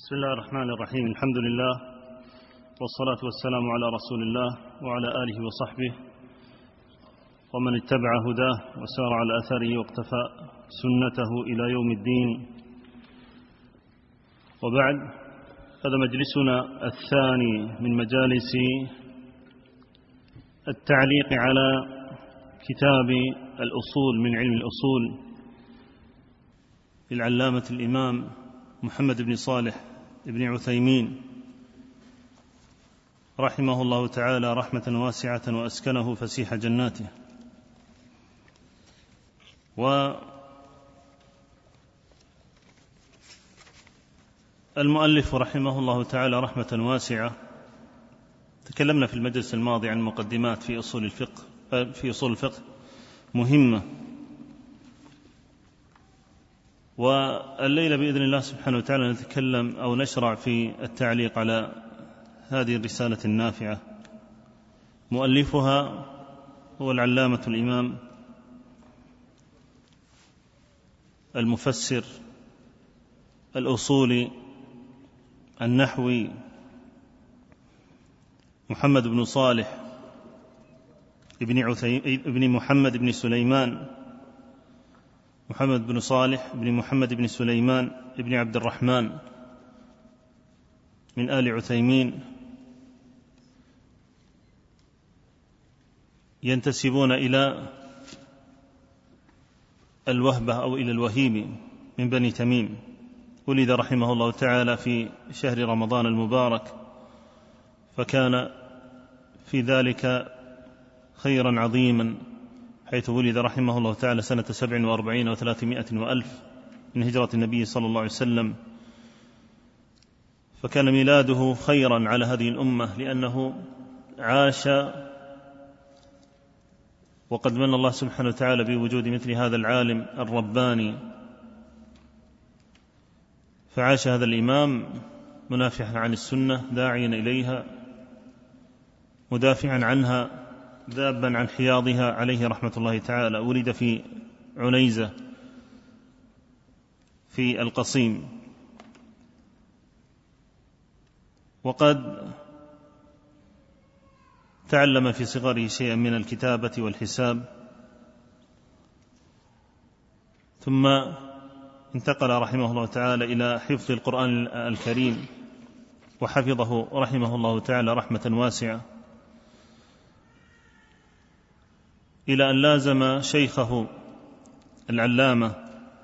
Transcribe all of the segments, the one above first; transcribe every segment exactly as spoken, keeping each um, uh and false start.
بسم الله الرحمن الرحيم. الحمد لله والصلاة والسلام على رسول الله وعلى آله وصحبه ومن اتبع هداه وسار على أثره واقتفى سنته إلى يوم الدين، وبعد، هذا مجلسنا الثاني من مجالس التعليق على كتاب الأصول من علم الأصول للعلامة الإمام محمد بن صالح بن عثيمين رحمه الله تعالى رحمة واسعة وأسكنه فسيح جناته. والمؤلف رحمه الله تعالى رحمة واسعة تكلمنا في المجلس الماضي عن مقدمات في أصول الفقه في أصول الفقه مهمة، والليلة بإذن الله سبحانه وتعالى نتكلم أو نشرع في التعليق على هذه الرسالة النافعة. مؤلفها هو العلامة الإمام المفسر الأصولي النحوي محمد بن صالح ابن عثيم ابن محمد بن سليمان محمد بن صالح بن محمد بن سليمان ابن عبد الرحمن من آل عثيمين، ينتسبون إلى الوهبة أو إلى الوهيم من بني تميم. ولد رحمه الله تعالى في شهر رمضان المبارك، فكان في ذلك خيرا عظيما، حيث ولد رحمه الله تعالى سنة سبع وأربعين وثلاثمائة وألف من هجرة النبي صلى الله عليه وسلم، فكان ميلاده خيرا على هذه الأمة، لأنه عاش وقد من الله سبحانه وتعالى بوجود مثل هذا العالم الرباني، فعاش هذا الإمام منافحا عن السنة داعيا إليها مدافعا عنها ذابا عن حياضها عليه رحمة الله تعالى. ولد في عنيزة في القصيم، وقد تعلم في صغره شيئا من الكتابة والحساب، ثم انتقل رحمه الله تعالى إلى حفظ القرآن الكريم، وحفظه رحمه الله تعالى رحمة واسعة، إلى أن لازم شيخه العلامة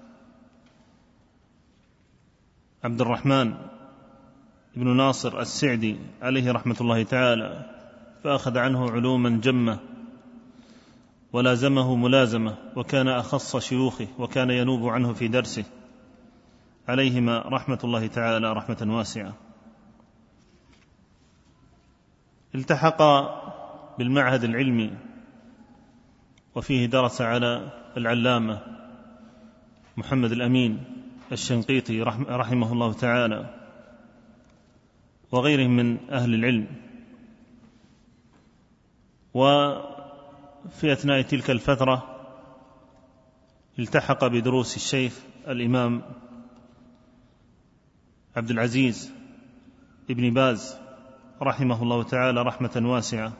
عبد الرحمن بن ناصر السعدي عليه رحمة الله تعالى، فأخذ عنه علوما جمة ولازمه ملازمة، وكان أخص شيوخه وكان ينوب عنه في درسه عليهما رحمة الله تعالى رحمة واسعة. التحق بالمعهد العلمي، وفيه درس على العلامة محمد الأمين الشنقيطي رحمه الله تعالى وغيرهم من أهل العلم. وفي أثناء تلك الفترة التحق بدروس الشيخ الإمام عبد العزيز ابن باز رحمه الله تعالى رحمة واسعة،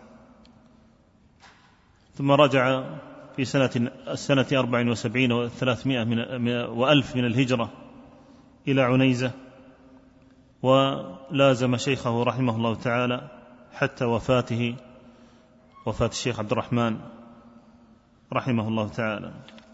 ثم رجع في سنة السنة أربع وسبعين وثلاثمائة وألف من الهجرة إلى عنيزة، ولازم شيخه رحمه الله تعالى حتى وفاته، وفاة الشيخ عبد الرحمن رحمه الله تعالى.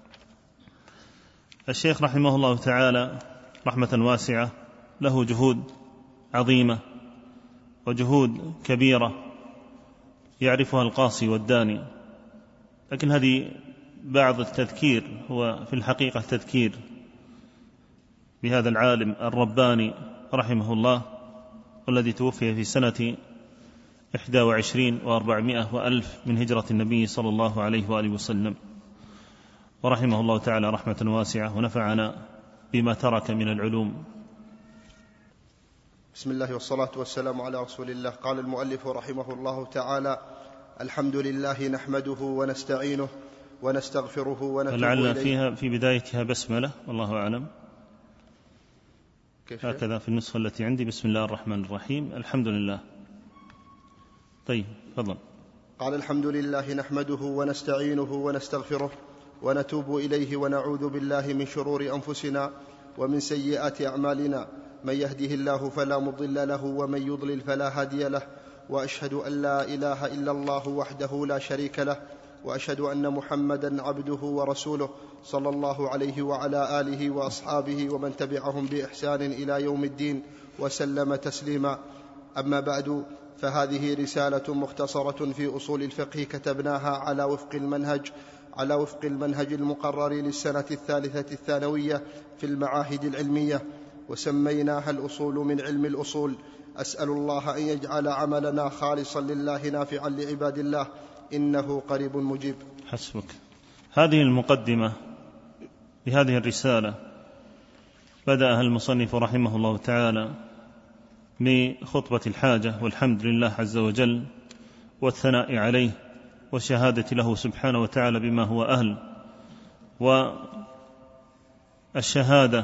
الشيخ رحمه الله تعالى رحمة واسعة له جهود عظيمة وجهود كبيرة يعرفها القاصي والداني، لكن هذه بعض التذكير، هو في الحقيقة تذكير بهذا العالم الرباني رحمه الله، والذي توفي في سنة إحدى وعشرين وأربعمائة وألف من هجرة النبي صلى الله عليه وآله وسلم، ورحمه الله تعالى رحمة واسعة ونفعنا بما ترك من العلوم. بسم الله والصلاة والسلام على رسول الله. قال المؤلف رحمه الله تعالى: الحمد لله نحمده ونستعينه ونستغفره ونتوب إليه. لعل فيها في بدايتها بسملة، والله أعلم. هكذا في النسخة التي عندي. بسم الله الرحمن الرحيم. الحمد لله. طيب تفضل. قال الحمد لله نحمده ونستعينه ونستغفره ونتوب إليه ونعوذ بالله من شرور أنفسنا ومن سيئات أعمالنا، من يهده الله فلا مضل له ومن يضلل فلا هادي له، وأشهد أن لا إله إلا الله وحده لا شريك له، وأشهد أن محمدا عبده ورسوله صلى الله عليه وعلى آله وأصحابه ومن تبعهم بإحسان إلى يوم الدين وسلم تسليما. أما بعد، فهذه رسالة مختصرة في أصول الفقه كتبناها على وفق المنهج على وفق المنهج المقرر للسنة الثالثة الثانوية في المعاهد العلمية، وسميناها الأصول من علم الأصول. أسأل الله أن يجعل عملنا خالصا لله نافعا لعباد الله، إنه قريب مجيب. حسبك. هذه المقدمة لهذه الرسالة بدأها المصنف رحمه الله تعالى بخطبة الحاجة والحمد لله عز وجل والثناء عليه والشهادة له سبحانه وتعالى بما هو أهل، والشهادة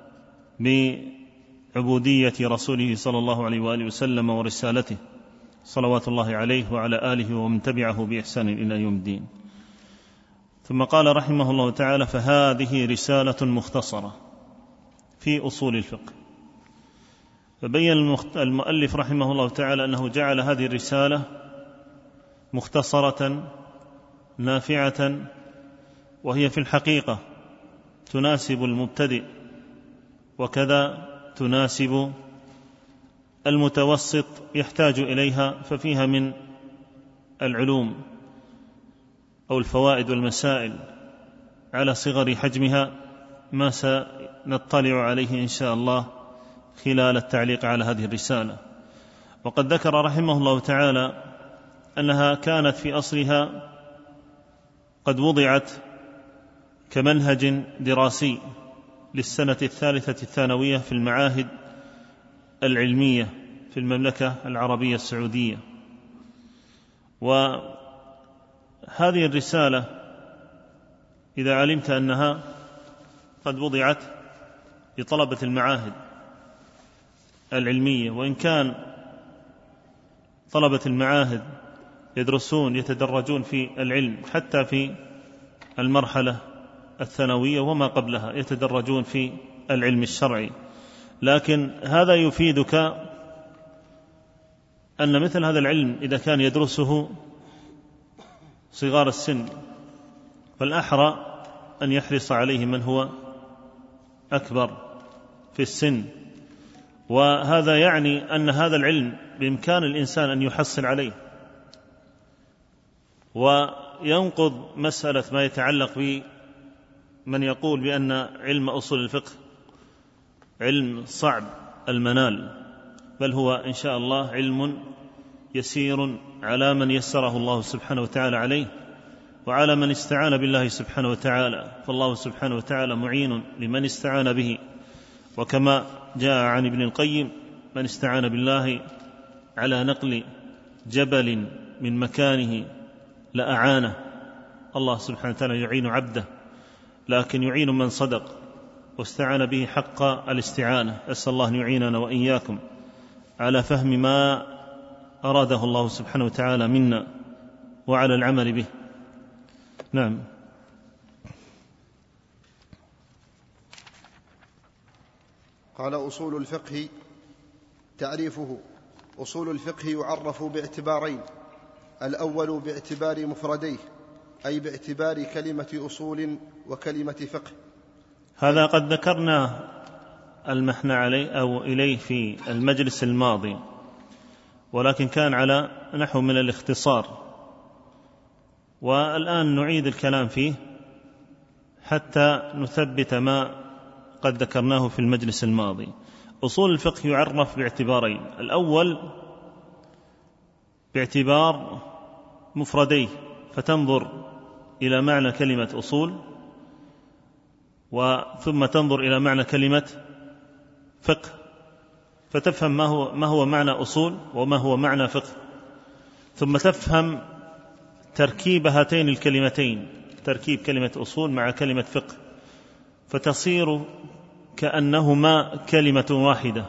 بعبودية رسوله صلى الله عليه وآله وسلم ورسالته صلوات الله عليه وعلى آله ومن تبعه بإحسان إلى يوم الدين. ثم قال رحمه الله تعالى: فهذه رسالة مختصرة في أصول الفقه. فبين المؤلف رحمه الله تعالى أنه جعل هذه الرسالة مختصرة نافعة، وهي في الحقيقة تناسب المبتدئ وكذا تناسب المتوسط يحتاج إليها، ففيها من العلوم أو الفوائد والمسائل على صغر حجمها ما سنطلع عليه إن شاء الله خلال التعليق على هذه الرسالة. وقد ذكر رحمه الله تعالى أنها كانت في أصلها قد وضعت كمنهج دراسي للسنة الثالثة الثانوية في المعاهد العلمية في المملكة العربية السعودية. وهذه الرسالة إذا علمت أنها قد وضعت لطلبة المعاهد العلمية، وإن كان طلبة المعاهد يدرسون يتدرجون في العلم حتى في المرحلة الثانوية وما قبلها يتدرجون في العلم الشرعي، لكن هذا يفيدك أن مثل هذا العلم إذا كان يدرسه صغار السن فالأحرى أن يحرص عليه من هو أكبر في السن. وهذا يعني أن هذا العلم بإمكان الإنسان أن يحصل عليه، وينقض مسألة ما يتعلق بمن يقول بأن علم أصول الفقه علم صعب المنال، بل هو إن شاء الله علم يسير على من يسره الله سبحانه وتعالى عليه، وعلى من استعان بالله سبحانه وتعالى، فالله سبحانه وتعالى معين لمن استعان به. وكما جاء عن ابن القيم: من استعان بالله على نقل جبل من مكانه لأعانه. الله سبحانه وتعالى يعين عبده، لكن يعين من صدق واستعان به حق الاستعانة. أسأل الله أن يعيننا وإياكم على فهم ما أراده الله سبحانه وتعالى منا وعلى العمل به. نعم. قال: أصول الفقه. تعريفه: أصول الفقه يعرف باعتبارين: الأول باعتبار مفرديه، أي باعتبار كلمة أصول وكلمة فقه. هذا قد ذكرنا المحنى عليه أو إليه في المجلس الماضي، ولكن كان على نحو من الاختصار، والآن نعيد الكلام فيه حتى نثبت ما قد ذكرناه في المجلس الماضي. أصول الفقه يعرف باعتبارين: الأول باعتبار مفرديه، فتنظر إلى معنى كلمة أصول، وثم تنظر إلى معنى كلمة فقه، فتفهم ما هو, ما هو معنى أصول وما هو معنى فقه، ثم تفهم تركيب هاتين الكلمتين، تركيب كلمة أصول مع كلمة فقه، فتصير كأنهما كلمة واحدة.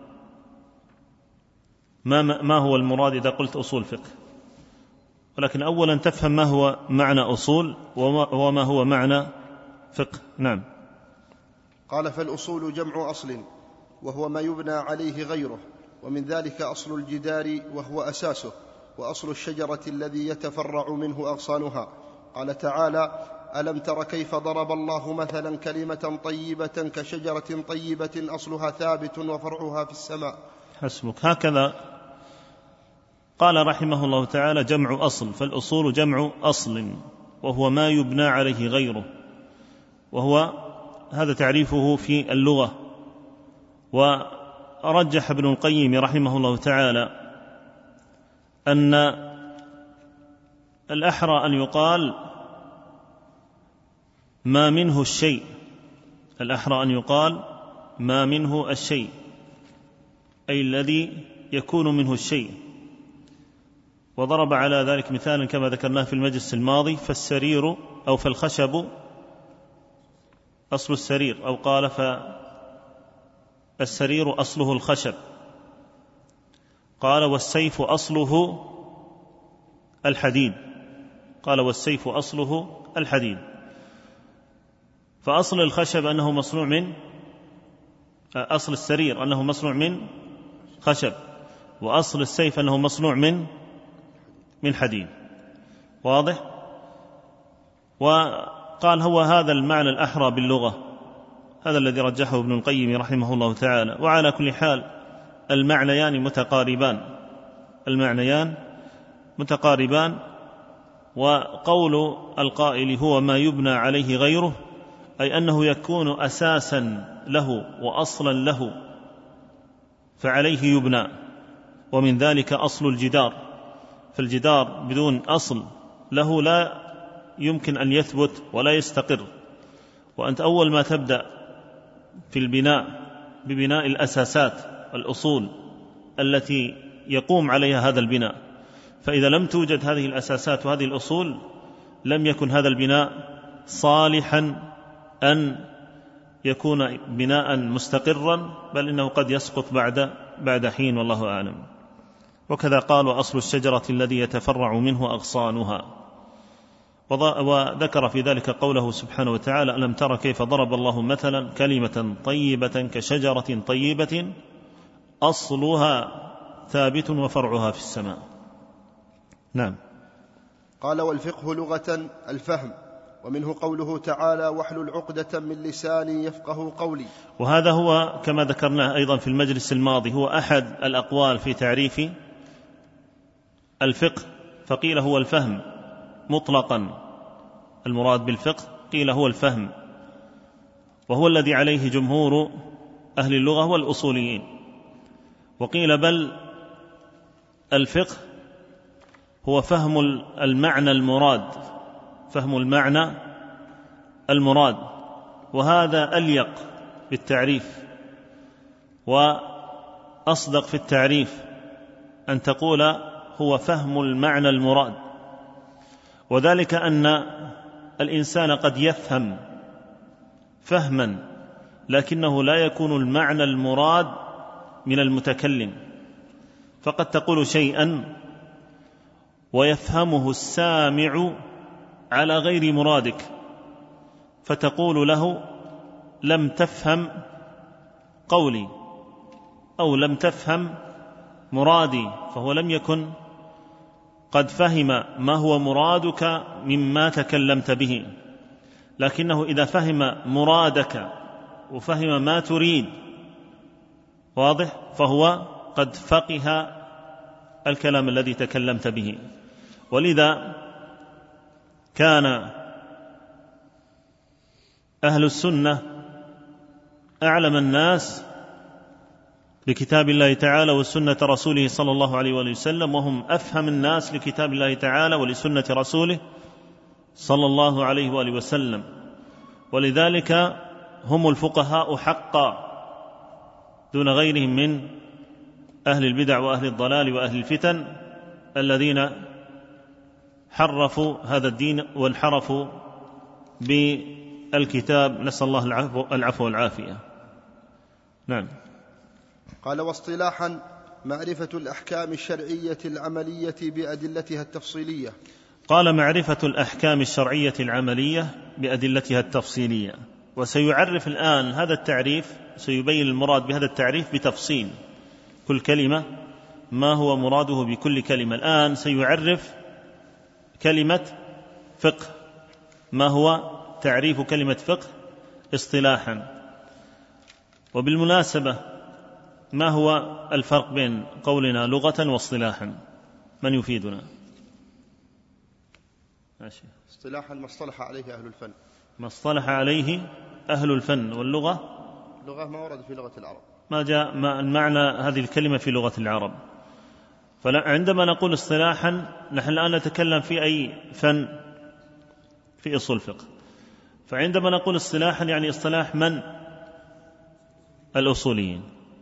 ما, ما هو المراد إذا قلت أصول فقه؟ ولكن أولا تفهم ما هو معنى أصول وما هو معنى فقه. نعم. قال: فالأصول جمع أصل وهو ما يبنى عليه غيره، ومن ذلك أصل الجدار وهو أساسه، وأصل الشجرة الذي يتفرع منه أغصانها. قال تعالى: ألم تر كيف ضرب الله مثلا كلمة طيبة كشجرة طيبة أصلها ثابت وفرعها في السماء. حسبك. هكذا قال رحمه الله تعالى: جمع أصل. فالأصول جمع أصل وهو ما يبنى عليه غيره، وهو هذا تعريفه في اللغة. ورجح ابن القيم رحمه الله تعالى أن الأحرى أن يقال ما منه الشيء، الأحرى أن يقال ما منه الشيء، أي الذي يكون منه الشيء. وضرب على ذلك مثالا كما ذكرناه في المجلس الماضي: فالسرير أو فالخشب أصل السرير، أو قال فالسرير أصله الخشب. قال: والسيف أصله الحديد. قال: والسيف أصله الحديد. فأصل الخشب أنه مصنوع من أصل السرير أنه مصنوع من خشب، وأصل السيف أنه مصنوع من من حديد. واضح؟ وقال هو هذا المعنى الأحرى باللغة، هذا الذي رجحه ابن القيم رحمه الله تعالى. وعلى كل حال المعنيان متقاربان، المعنيان متقاربان. وقول القائل هو ما يبنى عليه غيره، أي أنه يكون أساسا له وأصلا له فعليه يبنى. ومن ذلك أصل الجدار، فالجدار بدون أصل له لا يمكن أن يثبت ولا يستقر. وأنت أول ما تبدأ في البناء ببناء الأساسات الأصول التي يقوم عليها هذا البناء، فإذا لم توجد هذه الأساسات وهذه الأصول لم يكن هذا البناء صالحا أن يكون بناء مستقرا، بل إنه قد يسقط بعد بعد حين، والله أعلم. وكذا قال: وأصل الشجرة الذي يتفرع منه أغصانها. وذكر في ذلك قوله سبحانه وتعالى: ألم تر كيف ضرب الله مثلا كلمة طيبة كشجرة طيبة أصلها ثابت وفرعها في السماء. نعم. قال: والفقه لغة الفهم، ومنه قوله تعالى: واحلل عقدة من لساني يفقه قولي. وهذا هو كما ذكرناه أيضا في المجلس الماضي، هو أحد الأقوال في تعريف الفقه. فقيل هو الفهم مطلقا، المراد بالفقه قيل هو الفهم، وهو الذي عليه جمهور أهل اللغة والأصوليين. وقيل بل الفقه هو فهم المعنى المراد، فهم المعنى المراد، وهذا أليق بالتعريف وأصدق في التعريف أن تقول هو فهم المعنى المراد. وذلك أن الإنسان قد يفهم فهما لكنه لا يكون المعنى المراد من المتكلم، فقد تقول شيئا ويفهمه السامع على غير مرادك، فتقول له: لم تفهم قولي، أو لم تفهم مرادي، فهو لم يكن قد فهم ما هو مرادك مما تكلمت به. لكنه إذا فهم مرادك وفهم ما تريد، واضح، فهو قد فقه الكلام الذي تكلمت به. ولذا كان أهل السنة أعلم الناس لكتاب الله تعالى وسنة رسوله صلى الله عليه وآله وسلم، وهم أفهم الناس لكتاب الله تعالى ولسنة رسوله صلى الله عليه وآله وسلم. ولذلك هم الفقهاء حقا دون غيرهم من أهل البدع وأهل الضلال وأهل الفتن الذين حرفوا هذا الدين وانحرفوا بالكتاب، نسأل الله العفو والعافية. نعم. قال: واصطلاحا معرفة الأحكام الشرعية العملية بأدلتها التفصيلية. قال: معرفة الأحكام الشرعية العملية بأدلتها التفصيلية. وسيعرف الآن هذا التعريف، سيبين المراد بهذا التعريف بتفصيل كل كلمة، ما هو مراده بكل كلمة. الآن سيعرف كلمة فقه، ما هو تعريف كلمة فقه اصطلاحا. وبالمناسبة ما هو الفرق بين قولنا لغة واصطلاحا؟ من يفيدنا؟ ماشي. اصطلاحا ما اصطلح عليه أهل الفن. ما اصطلح عليه أهل الفن. واللغة؟ لغة ما ورد في لغة العرب، ما جاء ما المعنى هذه الكلمة في لغة العرب. فعندما نقول اصطلاحا نحن الآن نتكلم في أي فن؟ في أصول الفقه. فعندما نقول اصطلاحا يعني اصطلاح من؟ الأصوليين.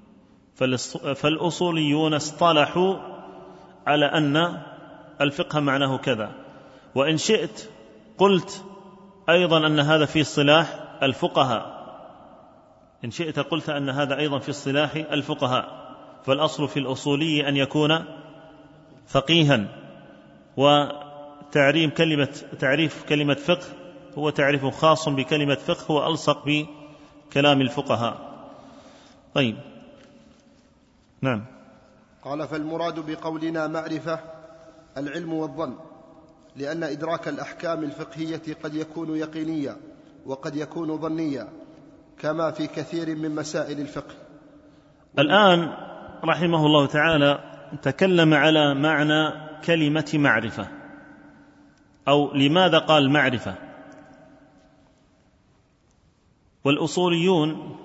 فالأصوليون اصطلحوا على أن الفقه معناه كذا. وإن شئت قلت أيضا أن هذا في اصطلاح الفقهاء، إن شئت قلت أن هذا أيضا في اصطلاح الفقهاء. فالأصل في الأصولي أن يكون فقيها. وتعريف كلمة تعريف كلمة فقه هو تعريف خاص بكلمة فقه، هو ألصق بكلام الفقهاء. طيب. نعم. قال: فالمراد بقولنا معرفة العلم والظن، لأن إدراك الأحكام الفقهية قد يكون يقينيا وقد يكون ظنيا، كما في كثير من مسائل الفقه. الآن رحمه الله تعالى تكلم على معنى كلمة معرفة، أو لماذا قال معرفة. والأصوليون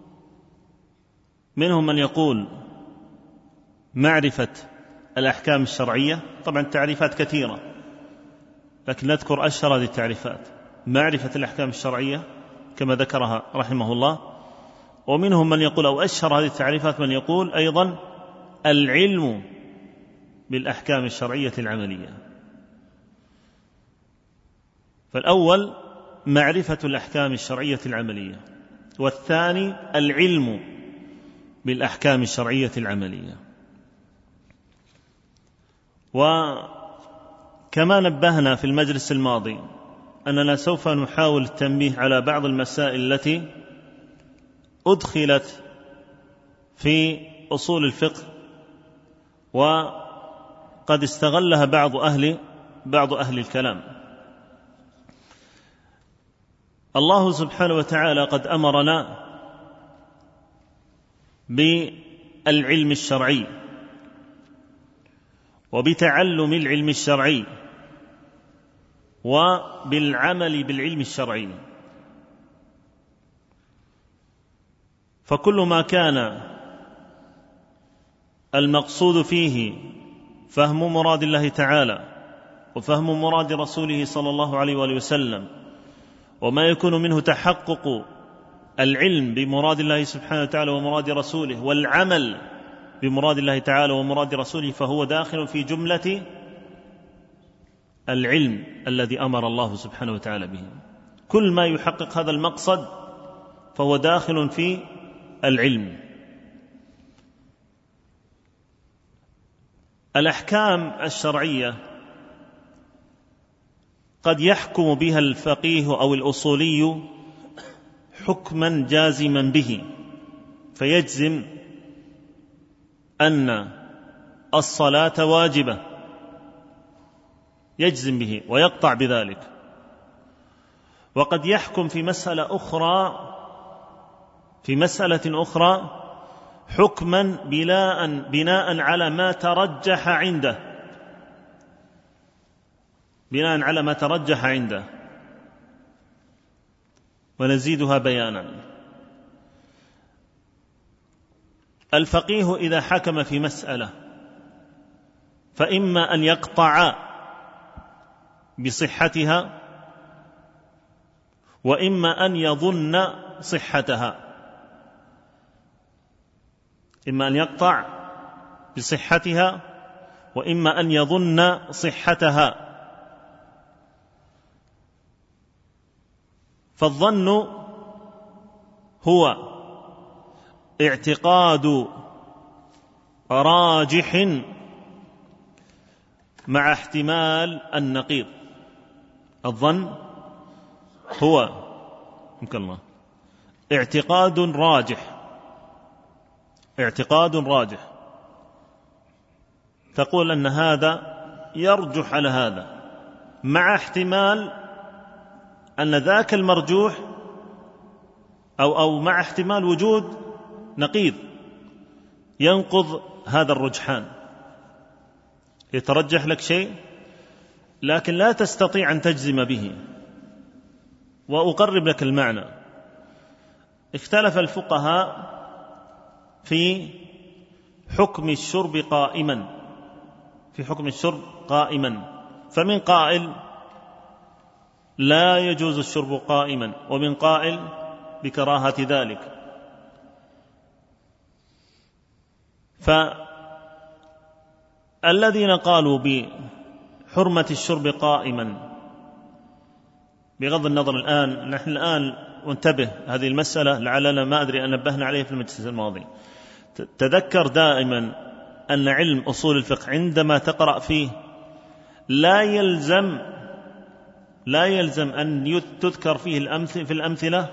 منهم من يقول معرفة الأحكام الشرعية، طبعا تعريفات كثيرة لكن نذكر أشهر هذه التعريفات: معرفة الأحكام الشرعية كما ذكرها رحمه الله. ومنهم من يقول، أو أشهر هذه التعريفات من يقول أيضا العلم بالأحكام الشرعية العملية. فالأول معرفة الأحكام الشرعية العملية، والثاني العلم بالأحكام الشرعية العملية. وكما نبهنا في المجلس الماضي أننا سوف نحاول التنبيه على بعض المسائل التي أدخلت في أصول الفقه وقد استغلها بعض أهل بعض أهل الكلام. الله سبحانه وتعالى قد أمرنا بالعلم الشرعي وبتعلم العلم الشرعي وبالعمل بالعلم الشرعي. فكل ما كان المقصود فيه فهم مراد الله تعالى وفهم مراد رسوله صلى الله عليه وآله وسلم، وما يكون منه تحقق العلم بمراد الله سبحانه وتعالى ومراد رسوله والعمل بمراد الله تعالى ومراد رسوله، فهو داخل في جملة العلم الذي أمر الله سبحانه وتعالى به. كل ما يحقق هذا المقصد فهو داخل في العلم. الأحكام الشرعية قد يحكم بها الفقيه أو الأصولي حكما جازما به، فيجزم أن الصلاة واجبة، يجزم به ويقطع بذلك. وقد يحكم في مسألة أخرى في مسألة أخرى حكما بناء بناء على ما ترجح عنده بناء على ما ترجح عنده ونزيدها بيانا. الفقيه إذا حكم في مسألة فإما أن يقطع بصحتها وإما أن يظن صحتها إما أن يقطع بصحتها وإما أن يظن صحتها. فالظن هو اعتقاد راجح مع احتمال النقيض. الظن هو يمكن الله اعتقاد راجح، اعتقاد راجح تقول أن هذا يرجح على هذا، مع احتمال أن ذاك المرجوح أو, أو مع احتمال وجود نقيض ينقض هذا الرجحان. يترجح لك شيء لكن لا تستطيع أن تجزم به. وأقرب لك المعنى. اختلف الفقهاء في حكم الشرب قائما، في حكم الشرب قائما، فمن قائل لا يجوز الشرب قائما، ومن قائل بكراهة ذلك. فالذين قالوا بحرمة الشرب قائما، بغض النظر الآن نحن الآن وانتبه هذه المسألة لعلنا ما أدري أن نبهنا عليه في المجلس الماضي. تذكر دائما أن علم أصول الفقه عندما تقرأ فيه لا يلزم لا يلزم أن تذكر فيه الأمثلة في الأمثلة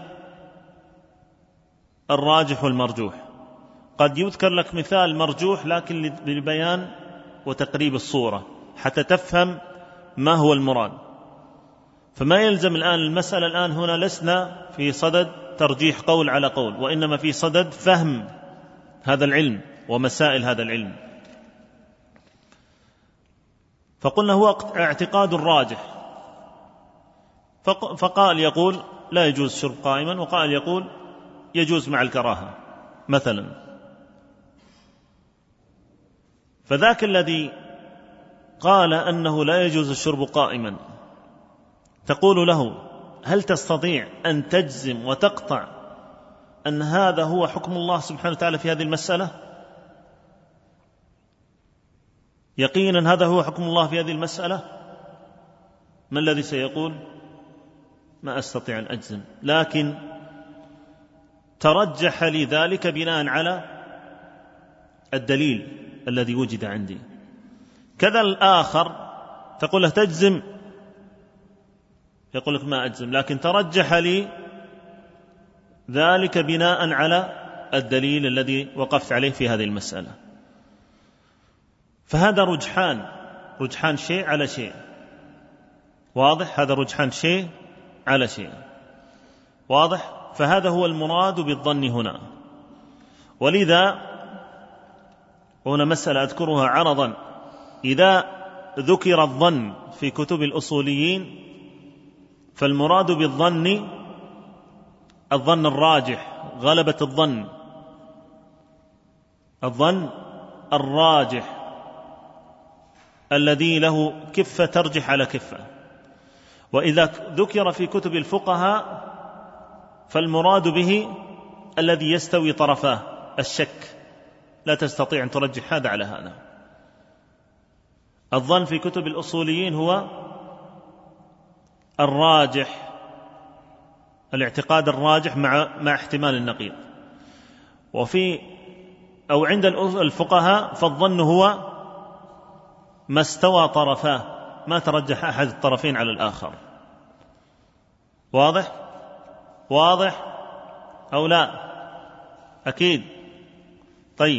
الراجح والمرجوح. قد يذكر لك مثال مرجوح لكن للبيان وتقريب الصورة حتى تفهم ما هو المراد. فما يلزم الآن المسألة الآن هنا لسنا في صدد ترجيح قول على قول، وإنما في صدد فهم هذا العلم ومسائل هذا العلم. فقلنا هو اعتقاد راجح، فقال يقول لا يجوز الشرب قائما، وقال يقول يجوز مع الكراهة مثلا. فذاك الذي قال أنه لا يجوز الشرب قائما تقول له هل تستطيع أن تجزم وتقطع أن هذا هو حكم الله سبحانه وتعالى في هذه المسألة؟ يقينا هذا هو حكم الله في هذه المسألة؟ ما الذي سيقول؟ ما أستطيع أن أجزم، لكن ترجح لي ذلك بناء على الدليل الذي وجد عندي. كذا الآخر تقول له تجزم، يقول لك ما أجزم، لكن ترجح لي ذلك بناء على الدليل الذي وقفت عليه في هذه المسألة. فهذا رجحان، رجحان شيء على شيء، واضح؟ هذا رجحان شيء على شيء، واضح؟ فهذا هو المراد بالظن هنا. ولذا هنا مسألة أذكرها عرضا، إذا ذكر الظن في كتب الأصوليين فالمراد بالظن الظن الراجح، غلبة الظن، الظن الراجح الذي له كفة ترجح على كفة. وإذا ذكر في كتب الفقهاء فالمراد به الذي يستوي طرفاه، الشك، لا تستطيع أن ترجح هذا على هذا. الظن في كتب الأصوليين هو الراجح، الاعتقاد الراجح مع مع احتمال النقيض. وفي أو عند الفقهاء فالظن هو ما استوى طرفاه، ما ترجح أحد الطرفين على الآخر. واضح؟ واضح أو لا؟ أكيد. طيب،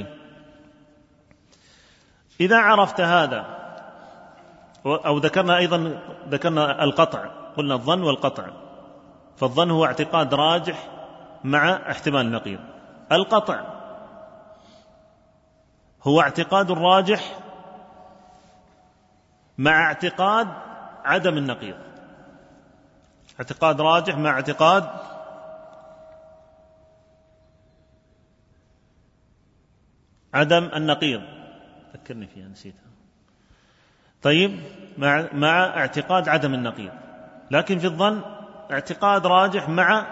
إذا عرفت هذا، أو ذكرنا أيضا ذكرنا القطع، قلنا الظن والقطع. فالظن هو اعتقاد راجح مع احتمال النقيض. القطع هو اعتقاد راجح مع اعتقاد عدم النقيض، اعتقاد راجح مع اعتقاد عدم النقيض. ذكرني فيها نسيتها. طيب، مع مع اعتقاد عدم النقيض. لكن في الظن اعتقاد راجح مع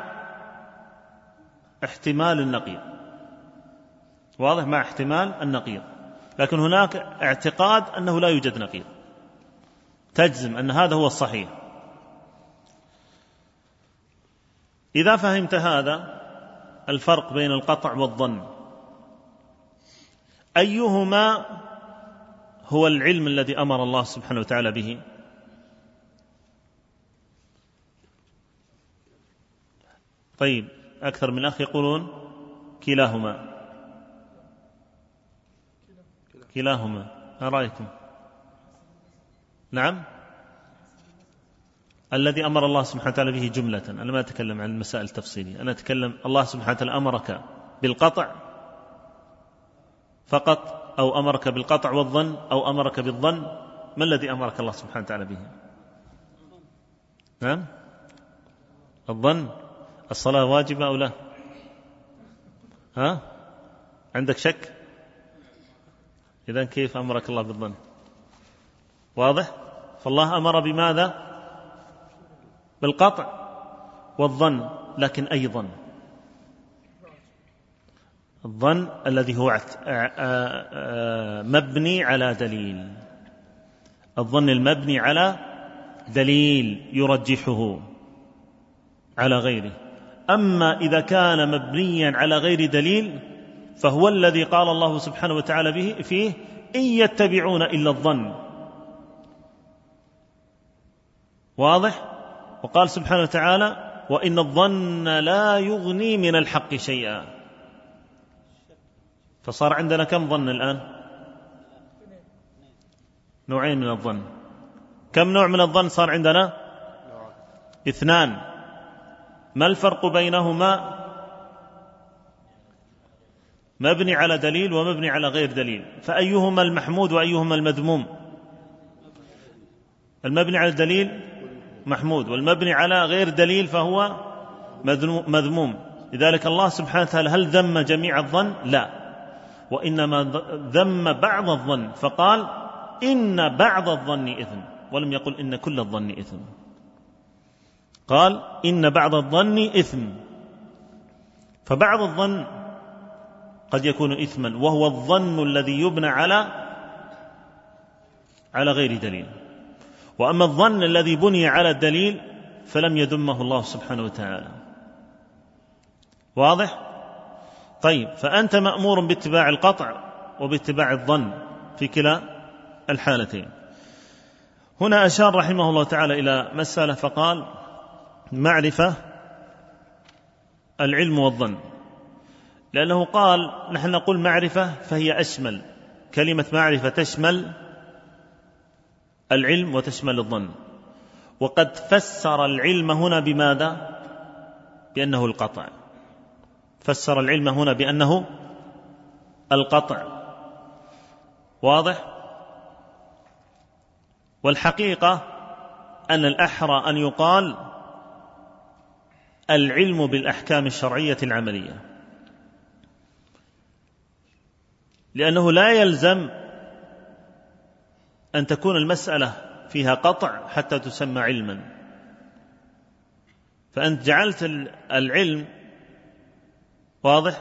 احتمال النقيض، واضح؟ مع احتمال النقيض. لكن هناك اعتقاد أنه لا يوجد نقيض، تجزم أن هذا هو الصحيح. إذا فهمت هذا الفرق بين القطع والظن أيهما هو العلم الذي أمر الله سبحانه وتعالى به؟ طيب، أكثر من أخ يقولون كلاهما. كلاهما، ما رأيكم؟ نعم، الذي أمر الله سبحانه وتعالى به جملة. أنا ما أتكلم عن المسائل التفصيلية، أنا أتكلم الله سبحانه وتعالى أمرك بالقطع فقط، أو أمرك بالقطع والظن، أو أمرك بالظن. ما الذي أمرك الله سبحانه وتعالى به؟ نعم، الظن. الصلاة واجبة أو لا؟ ها؟ عندك شك؟ إذن كيف أمرك الله بالظن؟ واضح؟ فالله أمر بماذا؟ بالقطع والظن، لكن أي ظن؟ الظن الذي هو مبني على دليل، الظن المبني على دليل يرجحه على غيره. أما إذا كان مبنيا على غير دليل فهو الذي قال الله سبحانه وتعالى به فيه: إن يتبعون إلا الظن. واضح؟ وقال سبحانه وتعالى: وإن الظن لا يغني من الحق شيئا. فصار عندنا كم ظن الآن؟ نوعين من الظن. كم نوع من الظن صار عندنا؟ اثنان. ما الفرق بينهما؟ مبني على دليل ومبني على غير دليل. فأيهما المحمود وأيهما المذموم؟ المبني على الدليل محمود، والمبني على غير دليل فهو مذموم. لذلك الله سبحانه وتعالى هل ذم جميع الظن؟ لا، وإنما ذم بعض الظن، فقال: إن بعض الظن إثم، ولم يقل إن كل الظن إثم. قال: إن بعض الظن إثم. فبعض الظن قد يكون إثما، وهو الظن الذي يبنى على على غير دليل. وأما الظن الذي بني على الدليل فلم يذمه الله سبحانه وتعالى. واضح؟ طيب، فأنت مأمور باتباع القطع وباتباع الظن في كلا الحالتين. هنا أشار رحمه الله تعالى إلى مسألة فقال: معرفة العلم والظن، لأنه قال نحن نقول معرفة فهي أشمل، كلمة معرفة تشمل العلم وتشمل الظن. وقد فسر العلم هنا بماذا؟ بأنه القطع. فسر العلم هنا بأنه القطع. واضح؟ والحقيقة أن الأحرى أن يقال العلم بالأحكام الشرعية العملية، لأنه لا يلزم أن تكون المسألة فيها قطع حتى تسمى علما. فأنت جعلت العلم، واضح،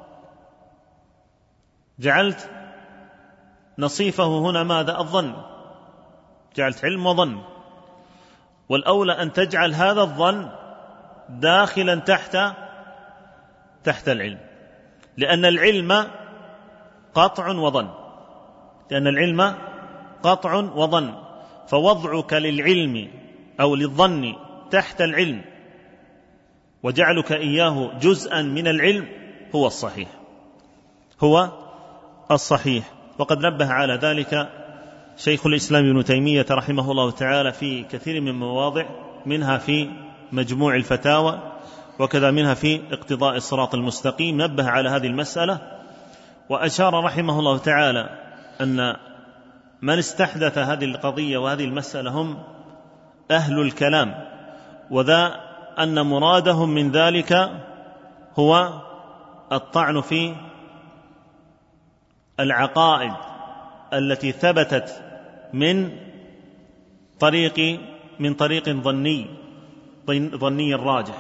جعلت نصيفه هنا ماذا؟ الظن. جعلت علم وظن، والأولى أن تجعل هذا الظن داخلا تحت تحت العلم، لأن العلم قطع وظن، لأن العلم قطع وظن. فوضعك للعلم أو للظن تحت العلم وجعلك إياه جزءا من العلم هو الصحيح، هو الصحيح. وقد نبه على ذلك شيخ الإسلام ابن تيمية رحمه الله تعالى في كثير من مواضع، منها في مجموع الفتاوى، وكذا منها في اقتضاء الصراط المستقيم، نبه على هذه المسألة. وأشار رحمه الله تعالى أن من استحدث هذه القضية وهذه المسألة هم أهل الكلام، وذا أن مرادهم من ذلك هو الطعن في العقائد التي ثبتت من طريق من طريق ظني ظني راجح،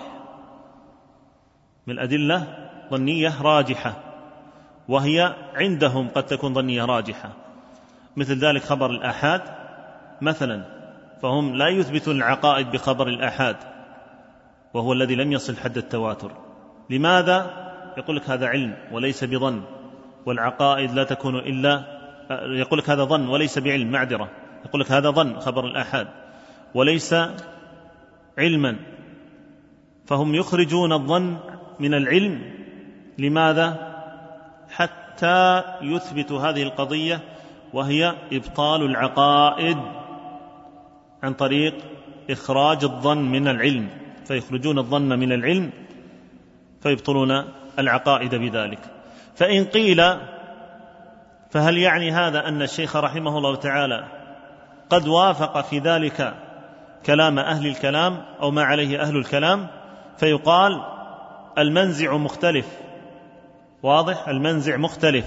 من أدلة ظنية راجحة، وهي عندهم قد تكون ظنية راجحة، مثل ذلك خبر الآحاد مثلا، فهم لا يثبتون العقائد بخبر الآحاد وهو الذي لم يصل حد التواتر. لماذا؟ يقول لك هذا علم وليس بظن، والعقائد لا تكون إلا، يقول لك هذا ظن وليس بعلم، معذرة، يقول لك هذا ظن خبر الآحاد وليس علما، فهم يخرجون الظن من العلم. لماذا؟ حتى يثبتوا هذه القضية، وهي إبطال العقائد عن طريق إخراج الظن من العلم، فيخرجون الظن من العلم فيبطلون العقائد بذلك. فإن قيل فهل يعني هذا أن الشيخ رحمه الله تعالى قد وافق في ذلك كلام أهل الكلام أو ما عليه أهل الكلام؟ فيقال المنزع مختلف، واضح، المنزع مختلف،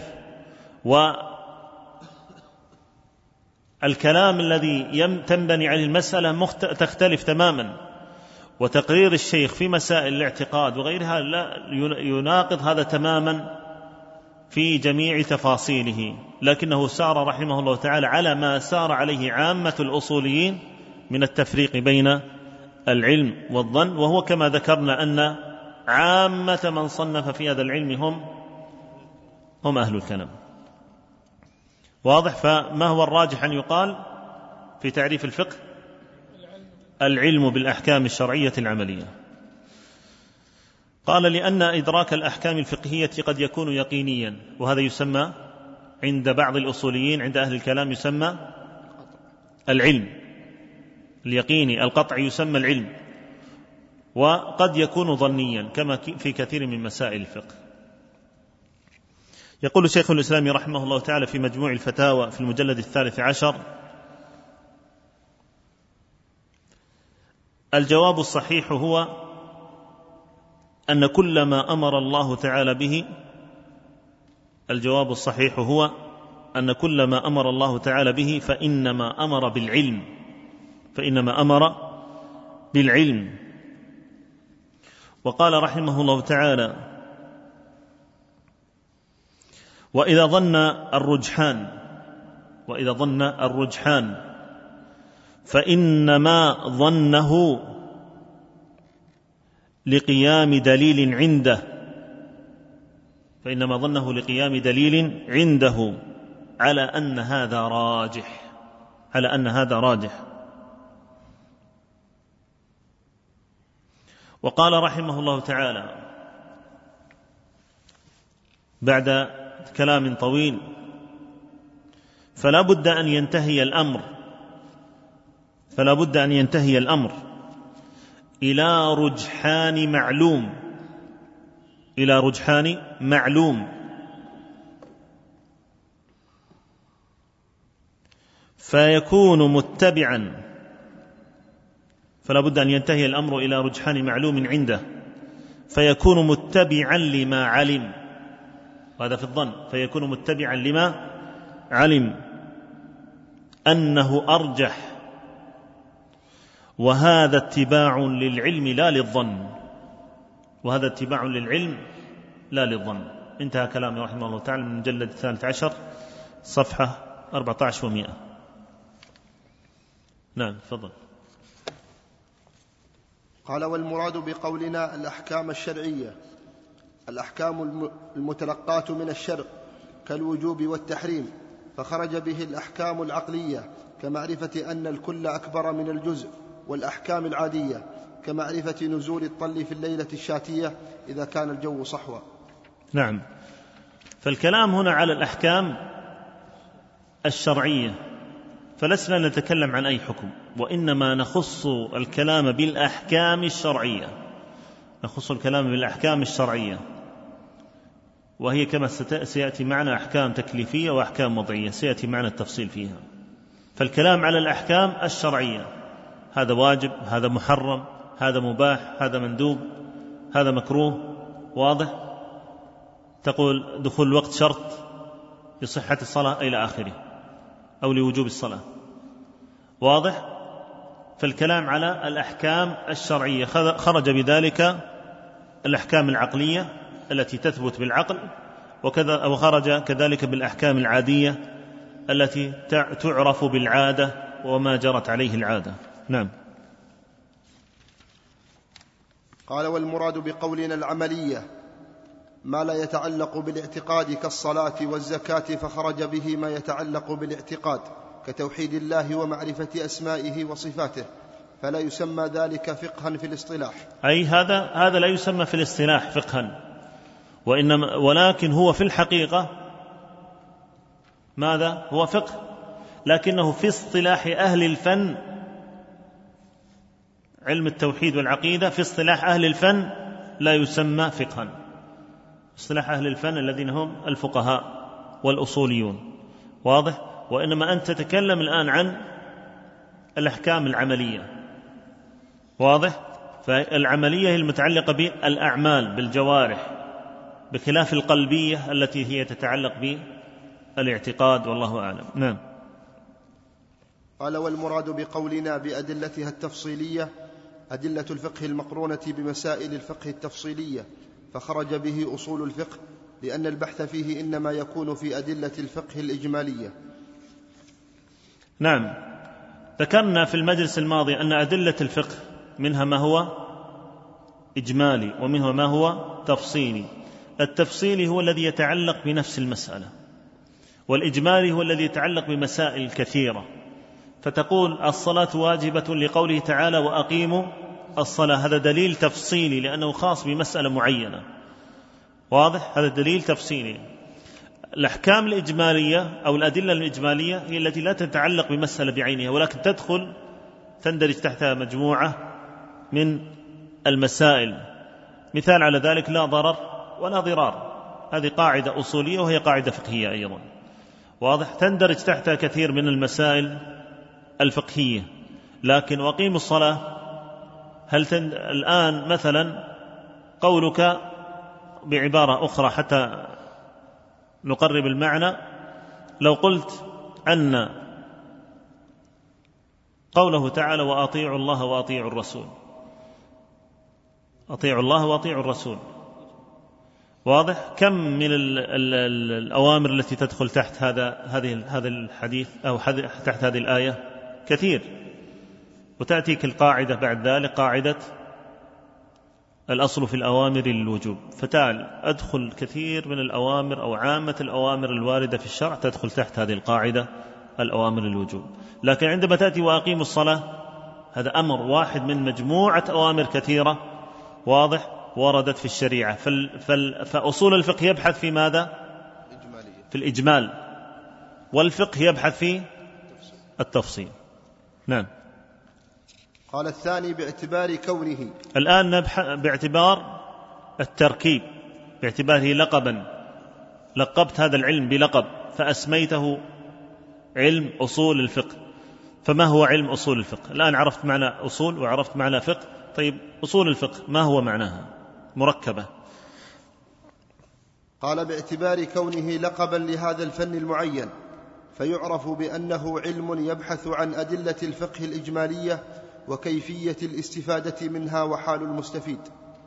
والكلام الذي تنبني عليه المسألة تختلف تماما، وتقرير الشيخ في مسائل الاعتقاد وغيرها لا يناقض هذا تماما في جميع تفاصيله، لكنه سار رحمه الله تعالى على ما سار عليه عامة الأصوليين من التفريق بين العلم والظن، وهو كما ذكرنا أن عامة من صنف في هذا العلم هم هم أهل الكلام. واضح؟ فما هو الراجح أن يقال في تعريف الفقه؟ العلم بالأحكام الشرعية العملية. قال لأن إدراك الأحكام الفقهية قد يكون يقينيا، وهذا يسمى عند بعض الأصوليين عند أهل الكلام يسمى العلم اليقيني، القطع يسمى العلم، وقد يكون ظنيا كما في كثير من مسائل الفقه. يقول شيخ الإسلام رحمه الله تعالى في مجموع الفتاوى في المجلد الثالث عشر: الجواب الصحيح هو أن كل ما أمر الله تعالى به الجواب الصحيح هو أن كل ما أمر الله تعالى به فإنما أمر بالعلم فإنما أمر بالعلم. وقال رحمه الله تعالى: وإذا ظن الرجحان وإذا ظن الرجحان فإنما ظنه لقيام دليل عنده فإنما ظنه لقيام دليل عنده على أن هذا راجح على أن هذا راجح. وقال رحمه الله تعالى بعد كلام طويل: فلا بد أن ينتهي الأمر فلا بد أن ينتهي الأمر إلى رجحان معلوم إلى رجحان معلوم فيكون متبعا فلا بد أن ينتهي الأمر إلى رجحان معلوم عنده فيكون متبعا لما علم، وهذا في الظن، فيكون متبعا لما علم أنه أرجح، وهذا اتباع للعلم لا للظن وهذا اتباع للعلم لا للظن. انتهى كلامه رحمه الله تعالى من المجلد الثالث عشر صفحة أربعة عشر ومئة. نعم تفضل. قال: والمراد بقولنا الأحكام الشرعية الأحكام المتلقاة من الشرع كالوجوب والتحريم، فخرج به الأحكام العقلية كمعرفة أن الكل أكبر من الجزء، والأحكام العادية كمعرفة نزول الطل في الليلة الشاتية إذا كان الجو صحوا. نعم، فالكلام هنا على الأحكام الشرعية، فلسنا نتكلم عن أي حكم، وإنما نخص الكلام بالأحكام الشرعية نخص الكلام بالأحكام الشرعية وهي كما سيأتي معنا أحكام تكليفية وأحكام وضعية، سيأتي معنا التفصيل فيها. فالكلام على الأحكام الشرعية، هذا واجب، هذا محرم، هذا مباح، هذا مندوب، هذا مكروه، واضح؟ تقول دخول الوقت شرط لصحة الصلاة إلى آخره أو لوجوب الصلاة، واضح؟ فالكلام على الأحكام الشرعية خرج بذلك الأحكام العقلية التي تثبت بالعقل، وكذا وخرج كذلك بالأحكام العادية التي تعرف بالعادة وما جرت عليه العادة. نعم. قال: والمراد بقولنا العملية ما لا يتعلق بالاعتقاد كالصلاة والزكاة فخرج به ما يتعلق بالاعتقاد كتوحيد الله ومعرفة أسمائه وصفاته، فلا يسمى ذلك فقها في الاصطلاح. أي هذا هذا لا يسمى في الاصطلاح فقها، وإنما ولكن هو في الحقيقة ماذا؟ هو فقه، لكنه في اصطلاح أهل الفن، علم التوحيد والعقيدة في اصطلاح أهل الفن لا يسمى فقها، اصطلاح أهل الفن الذين هم الفقهاء والأصوليون، واضح؟ وإنما أنت تتكلم الآن عن الأحكام العملية، واضح؟ فالعملية هي المتعلقة بالأعمال بالجوارح، بخلاف القلبية التي هي تتعلق بالاعتقاد، والله أعلم. نعم. قال: والمراد بقولنا بأدلتها التفصيلية أدلة الفقه المقرونة بمسائل الفقه التفصيلية، فخرج به أصول الفقه، لأن البحث فيه إنما يكون في أدلة الفقه الإجمالية. نعم، ذكرنا في المجلس الماضي أن أدلة الفقه منها ما هو إجمالي ومنها ما هو تفصيلي. التفصيلي هو الذي يتعلق بنفس المسألة، والإجمالي هو الذي يتعلق بمسائل كثيرة. فتقول الصلاة واجبة لقوله تعالى وأقيموا الصلاة، هذا دليل تفصيلي لأنه خاص بمسألة معينة، واضح؟ هذا دليل تفصيلي. الأحكام الإجمالية أو الأدلة الإجمالية هي التي لا تتعلق بمسألة بعينها، ولكن تدخل تندرج تحتها مجموعة من المسائل. مثال على ذلك لا ضرر ولا ضرار، هذه قاعدة أصولية وهي قاعدة فقهية أيضا، واضح؟ تندرج تحتها كثير من المسائل الفقهية. لكن وأقيموا الصلاة، هل تند... الآن مثلا قولك بعبارة أخرى حتى نقرب المعنى، لو قلت أن قوله تعالى وأطيعوا الله وأطيعوا الرسول، أطيعوا الله وأطيعوا الرسول، واضح؟ كم من ال ال ال الأوامر التي تدخل تحت هذا هذه هذا الحديث أو تحت هذه الآية؟ كثير. وتأتيك القاعدة بعد ذلك، قاعدة الأصل في الأوامر للوجوب، فتعال أدخل كثير من الأوامر أو عامة الأوامر الواردة في الشرع تدخل تحت هذه القاعدة الأوامر للوجوب. لكن عندما تأتي وأقيموا الصلاة، هذا أمر واحد من مجموعة أوامر كثيرة، واضح؟ وردت في الشريعة. فأصول الفقه يبحث في ماذا؟ في الإجمال، والفقه يبحث في التفصيل. نعم. قال: الثاني باعتبار كونه، الآن نبحث باعتبار التركيب، باعتباره لقبا، لقبت هذا العلم بلقب فأسميته علم أصول الفقه. فما هو علم أصول الفقه؟ الآن عرفت معنى أصول وعرفت معنى فقه. طيب أصول الفقه ما هو معناها؟ مركبة. قال: باعتبار كونه لقبا لهذا الفن المعين، فيعرف بأنه علم يبحث عن أدلة الفقه الإجمالية وكيفية الاستفادة منها وحال المستفيد.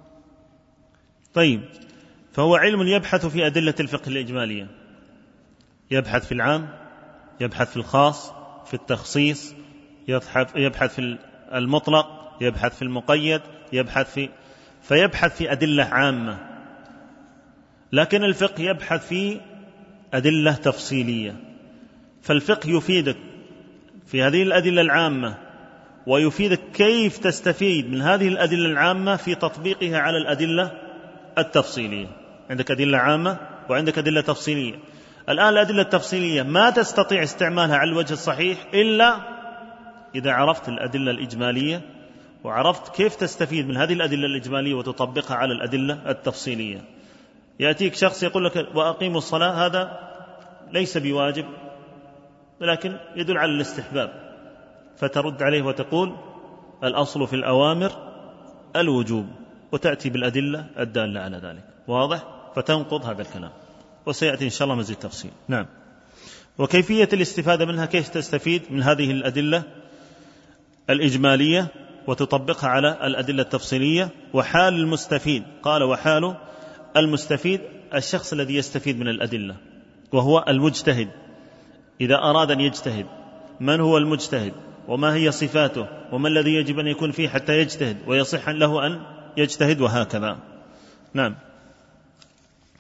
طيب، فهو علم يبحث في أدلة الفقه الإجمالية، يبحث في العام، يبحث في الخاص، في التخصيص، يبحث في المطلق، يبحث في المقيد، يبحث في فيبحث في أدلة عامة. لكن الفقه يبحث في أدلة تفصيلية. فالفقه يفيدك في هذه الأدلة العامة، ويفيدك كيف تستفيد من هذه الأدلة العامة في تطبيقها على الأدلة التفصيلية. عندك أدلة عامة وعندك أدلة تفصيلية. الآن الأدلة التفصيلية ما تستطيع استعمالها على الوجه الصحيح إلا إذا عرفت الأدلة الإجمالية، وعرفت كيف تستفيد من هذه الأدلة الإجمالية وتطبقها على الأدلة التفصيلية. يأتيك شخص يقول لك وأقيموا الصلاة، هذا ليس بواجب ولكن يدل على الاستحباب، فترد عليه وتقول الأصل في الأوامر الوجوب، وتأتي بالأدلة الدالة على ذلك، واضح؟ فتنقض هذا الكلام، وسيأتي إن شاء الله مزيد تفصيل. نعم. وكيفية الاستفادة منها، كيف تستفيد من هذه الأدلة الإجمالية وتطبقها على الأدلة التفصيلية، وحال المستفيد. قال وحال المستفيد الشخص الذي يستفيد من الأدلة، وهو المجتهد إذا أراد أن يجتهد. من هو المجتهد وما هي صفاته وما الذي يجب أن يكون فيه حتى يجتهد ويصح له أن يجتهد، وهكذا. نعم.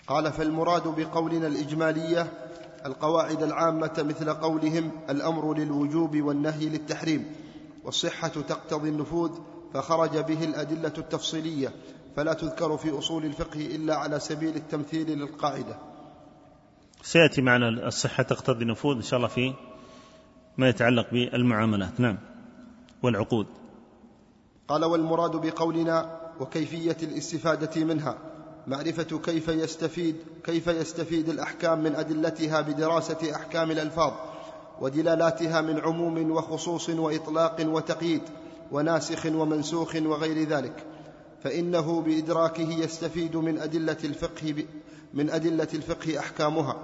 قال: فالمراد بقولنا الإجمالية القواعد العامة، مثل قولهم الأمر للوجوب والنهي للتحريم، والصحة تقتضي النفوذ، فخرج به الأدلة التفصيلية، فلا تذكر في أصول الفقه إلا على سبيل التمثيل للقاعدة. سيأتي معنا الصحة تقتضي النفوذ إن شاء الله في ما يتعلق بالمعاملات. نعم. والعقود. قال: والمراد بقولنا وكيفية الاستفادة منها معرفة كيف يستفيد كيف يستفيد الأحكام من أدلتها بدراسة أحكام الألفاظ ودلالاتها من عموم وخصوص وإطلاق وتقييد وناسخ ومنسوخ وغير ذلك، فإنه بإدراكه يستفيد من أدلة الفقه من أدلة الفقه أحكامها.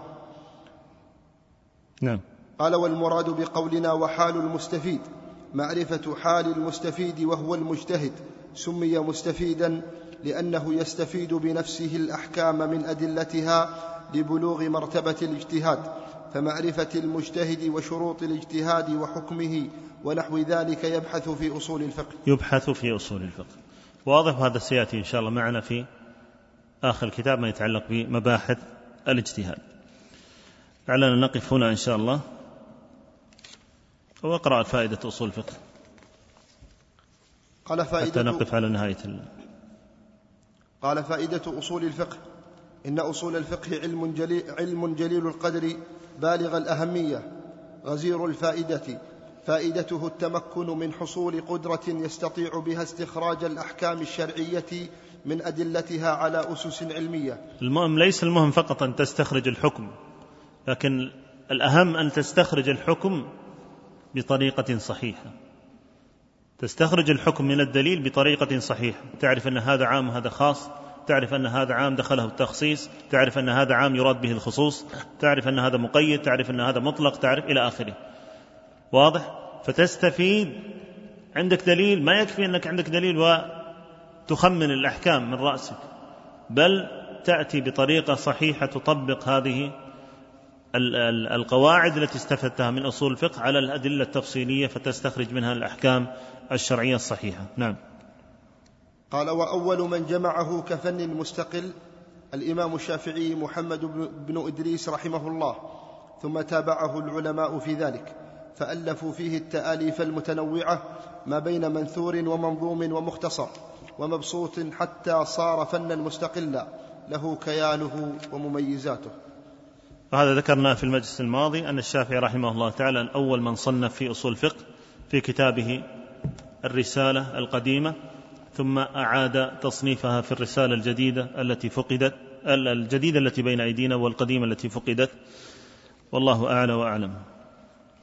نعم. قال: والمراد بقولنا وحال المستفيد معرفة حال المستفيد وهو المجتهد، سمي مستفيدا لأنه يستفيد بنفسه الأحكام من أدلتها لبلوغ مرتبة الاجتهاد، فمعرفة المجتهد وشروط الاجتهاد وحكمه ونحو ذلك يبحث في أصول الفقه يبحث في أصول الفقه واضح. هذا سيأتي إن شاء الله معنا في آخر الكتاب ما يتعلق بمباحث الاجتهاد. لعلنا نقف هنا إن شاء الله وأقرأ فائدة أصول الفقه قال فائدة حتى نقف على نهاية ال... قال: فائدة أصول الفقه: إن أصول الفقه علم جليل, علم جليل القدر بالغ الأهمية غزير الفائدة، فائدته التمكن من حصول قدرة يستطيع بها استخراج الأحكام الشرعية من أدلتها على أسس علمية. المهم ليس المهم فقط أن تستخرج الحكم، لكن الأهم أن تستخرج الحكم بطريقة صحيحة، تستخرج الحكم من الدليل بطريقة صحيحة، تعرف أن هذا عام وهذا خاص، تعرف أن هذا عام دخله التخصيص، تعرف أن هذا عام يراد به الخصوص، تعرف أن هذا مقيد، تعرف أن هذا مطلق، تعرف إلى آخره. واضح؟ فتستفيد. عندك دليل، ما يكفي أنك عندك دليل وتخمن الأحكام من رأسك، بل تأتي بطريقة صحيحة تطبق هذه القواعد التي استفدتها من أصول الفقه على الأدلة التفصيلية فتستخرج منها الأحكام الشرعية الصحيحة. نعم. قال: وأول من جمعه كفن مستقل الإمام الشافعي محمد بن إدريس رحمه الله، ثم تابعه العلماء في ذلك، فألفوا فيه التآليف المتنوعة ما بين منثور ومنظوم ومختصر ومبسوط، حتى صار فنا مستقلا له كيانه ومميزاته. وهذا ذكرنا في المجلس الماضي أن الشافعي رحمه الله تعالى أول من صنف في أصول الفقه في كتابه الرسالة القديمة، ثم أعاد تصنيفها في الرسالة الجديدة التي فقدت الجديدة التي بين أيدينا والقديمة التي فقدت، والله أعلى وأعلم.